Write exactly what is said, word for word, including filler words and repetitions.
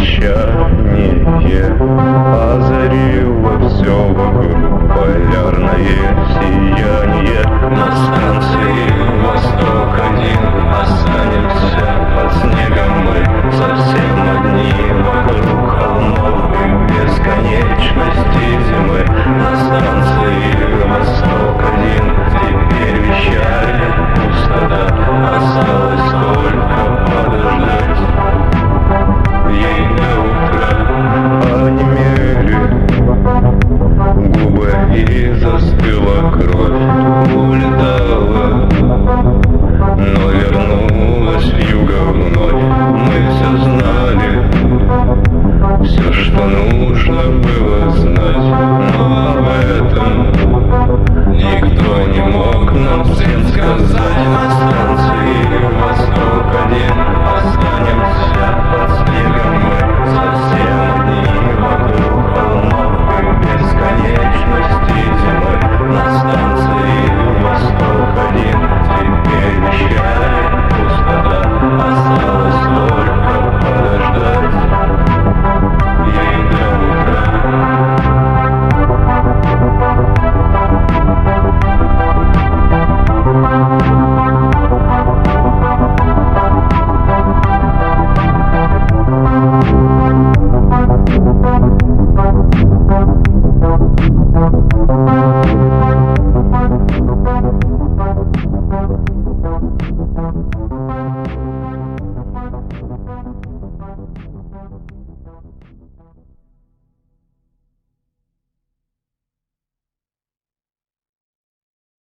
молчание озарило все вокруг, полярное сияние. На станции Восток один останемся под снегом мы, совсем одни вокруг холмов и бесконечности зимы. На станции Восток один теперь вещает пустота, осталось только подождать. Ей до утра онемели губы и застыла кровь, улетала, но вернулась вьюга вновь. Мы все знали, все, что нужно было знать.